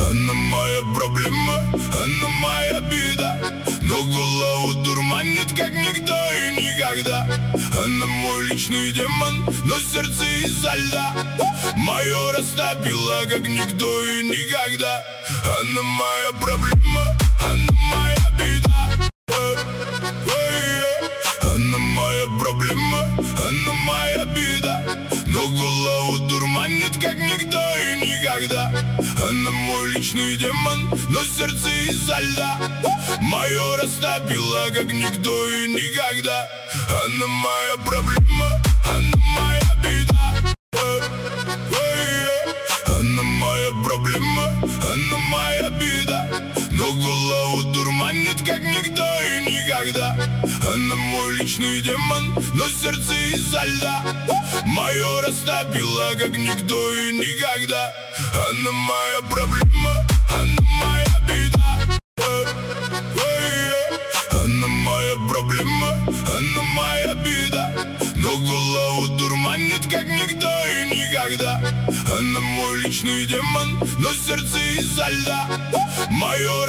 Она моя проблема, она моя беда, но голову дурманит, как никто и никогда. Она мой личный демон, но сердце изо льда мое растопило, как никто и никогда. Она моя проблема, она моя беда. Она моя проблема, она моя беда, но голову дурманит, как никто и никогда. Она мой личный демон, но сердце изо льда мое растопило, как никто и никогда. Она моя проблема, она моя беда. Она моя проблема, она моя беда, но голову дурманит, как никто и никогда. Она мой личный демон, но сердце изо льда мое растопило, как никто и никогда. Она моя проблема, она моя беда. Она моя проблема, она моя беда, но голову дурманит, как никто и никогда. Она мой личный демон, но сердце изо льда мое